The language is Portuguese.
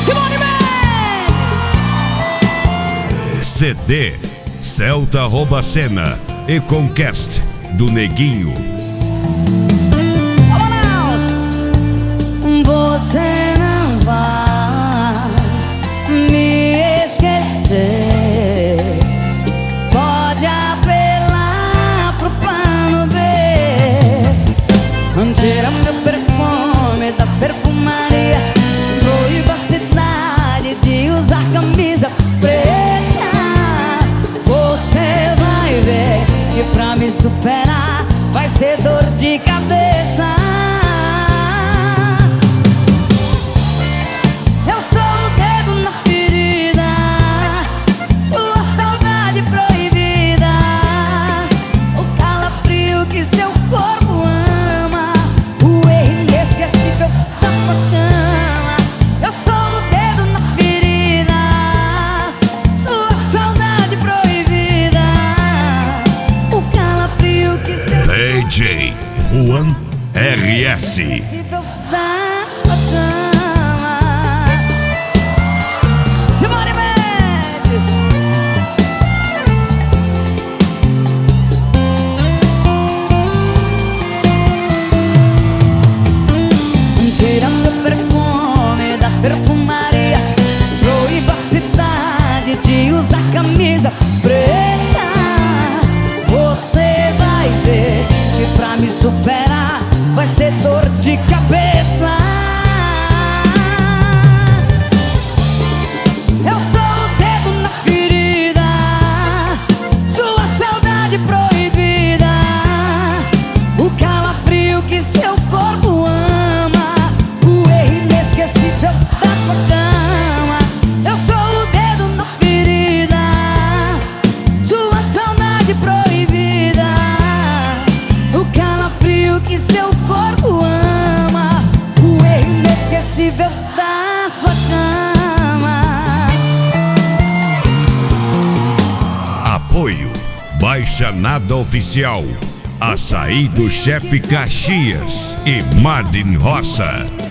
Simone Mendes. CD Celta Robacena e Conquest do Neguinho. Você não vai me esquecer. Pode apelar pro plano B. Tira meu perfume das perfumarias. Proíba a cidade de usar camisa preta. Você vai ver que pra me superar vai ser dor de cabeça. Eu sou o dedo na ferida, sua saudade proibida, o calafrio que seu corpo ama, o erro inesquecível da sua cama. Eu sou o dedo na ferida, sua saudade proibida, o calafrio que seu DJ Juan RS. inesquecível da sua cama. Simone Mendes. Tira meu perfume das perfumarias. Proíba a cidade de usar camisa preta. Você vai ver que pra me superar vai ser dor de cabeça. Eu sou o dedo na ferida, sua saudade proibida, o calafrio que seu corpo ama, o erro inesquecível da sua cama. Eu sou o dedo na ferida, sua saudade proibida, o calafrio que seu corpo ama, o erro inesquecível da sua cama. Apoio Baixa Nada Oficial, Açaí do Chefe Caxias e Martin Roça.